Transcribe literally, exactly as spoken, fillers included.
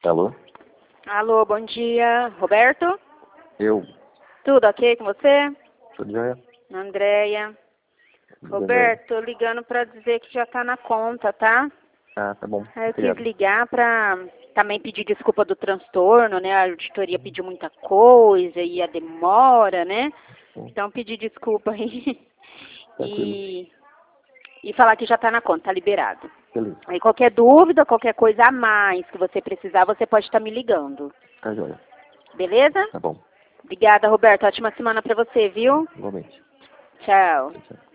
Alô? Alô, bom dia. Roberto? Eu? Tudo ok com você? Tudo jóia? Andréia. Tudo Roberto, tô ligando pra dizer que já tá na conta, tá? Ah, tá bom. Aí eu Obrigado. quis ligar pra também pedir desculpa do transtorno, né? A auditoria pediu muita coisa e a demora, né? Sim. Então pedir desculpa aí. Tranquilo. E, e falar que já tá na conta, tá liberado. Beleza. Aí qualquer dúvida, qualquer coisa a mais que você precisar, você pode estar me ligando. Tá jóia. Beleza? Tá bom. Obrigada, Roberto. Ótima semana pra você, viu? Igualmente. Tchau. Tchau, tchau.